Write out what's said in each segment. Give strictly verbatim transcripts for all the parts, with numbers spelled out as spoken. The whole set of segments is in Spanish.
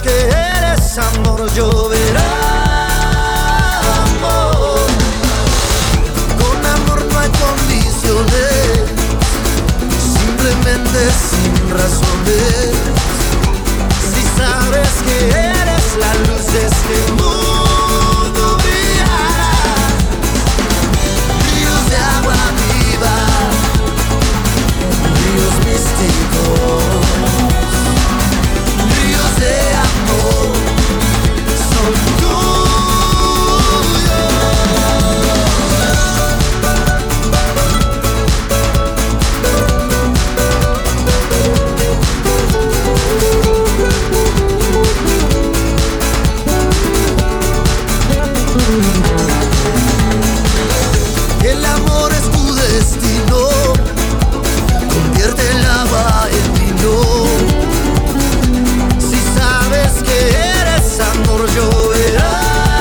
que eres amor, lloverá amor. Con amor no hay condiciones, simplemente sin razones. Si sabes que eres la luz de este mundo, brillará. Ríos de agua viva, ríos místicos, ríos de amor, son tuyos. El amor es tu destino, convierte el agua en vino. Si sabes que eres amor, lloverá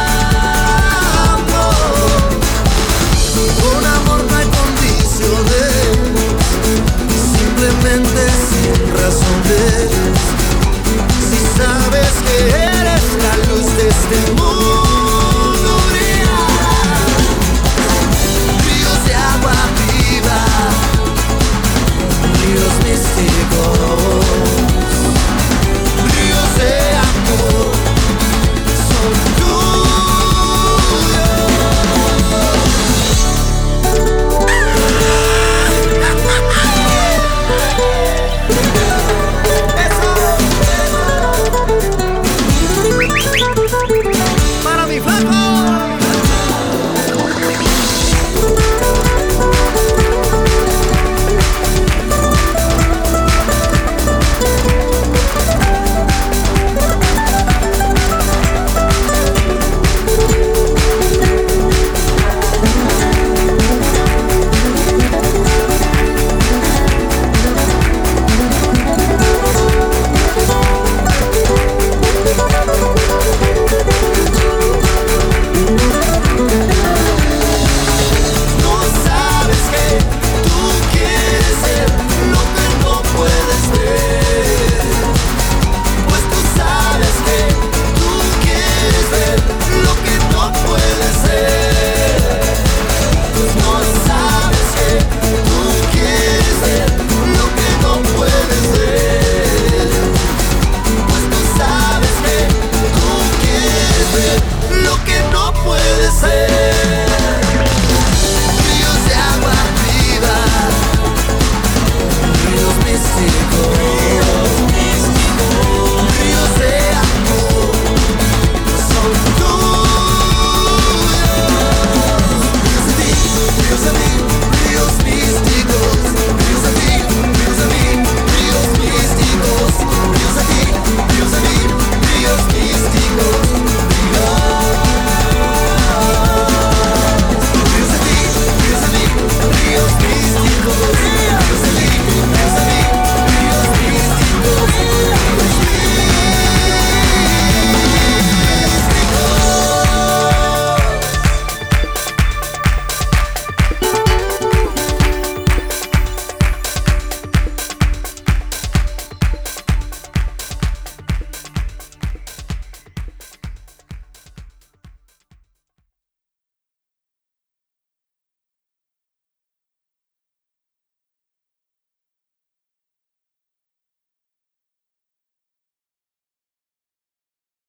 amor. Con amor no hay condiciones, simplemente sin razones. Si sabes que eres la luz de este mundo, brillará. Ríos de agua viva, ríos místicos,